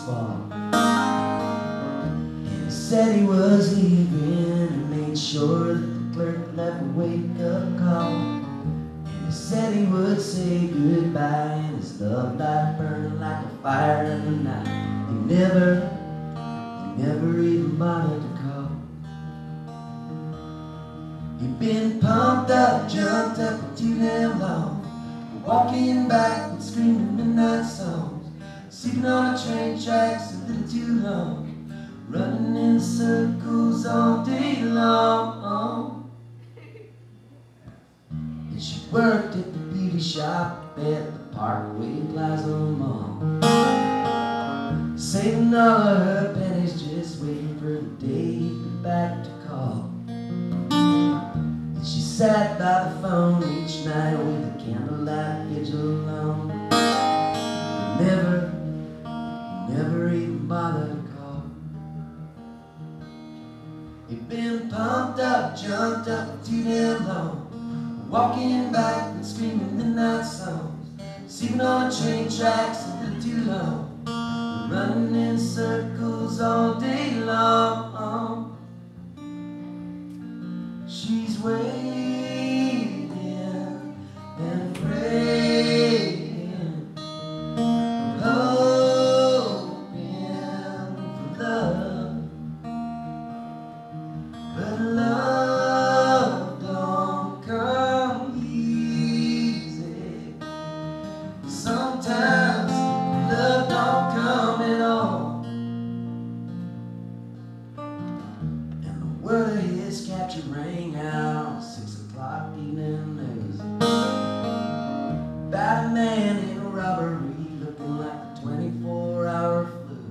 fall. And he said he was leaving and made sure that the clerk left a wake-up call. And he said he would say goodbye, and his love light burning like a fire in the night. He never even bothered to call. You've been pumped up, jumped up for too damn long, walking back and screaming midnight songs, sleeping on the train tracks a little too long, running in circles all day long. And she worked at the beauty shop at the Parkway Plaza Mall, saving all of her pennies, just waiting for the day he'd be back to call. And she sat by the phone each night with a candlelight vigil alone. Never even bothered to call. You've been pumped up, jumped up for too damn long, walking back and screaming midnight songs, sleeping on the train tracks a little too long, running in circles all day long. She's waiting and praying, hoping for love, but love don't come easy. Sometimes love don't come at all. And the word of his capture rang out 6 o'clock evening news about a man in a robbery looking like a 24-hour flu.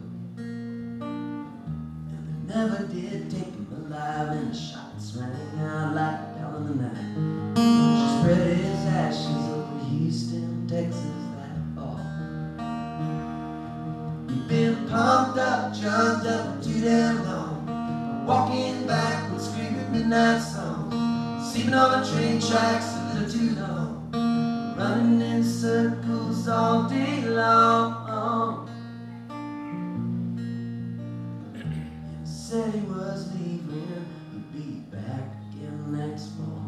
And they never did take him alive, and the shots rang out like a bell in the night. She spread his ashes over Houston, Texas that fall. You've been pumped up, jumped up for too damn long, walking back and screaming midnight songs, sleeping on the train tracks a little too long, running in circles all day long. And he said he was leaving, he'd be back again next fall.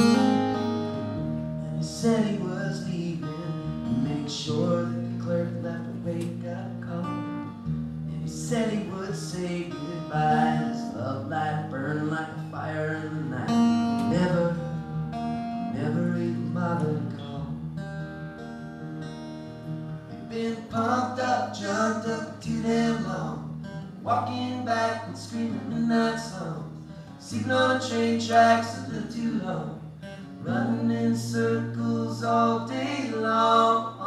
And he said he was leaving and made sure that the clerk left a wake-up call. And he said he would say goodbye, and his love light burned like a fire in the night. Never even bothered to call. You've been pumped up, jumped up for too damn long, walking back and screaming midnight songs, sleeping on the train tracks a little too long, running in circles all day long.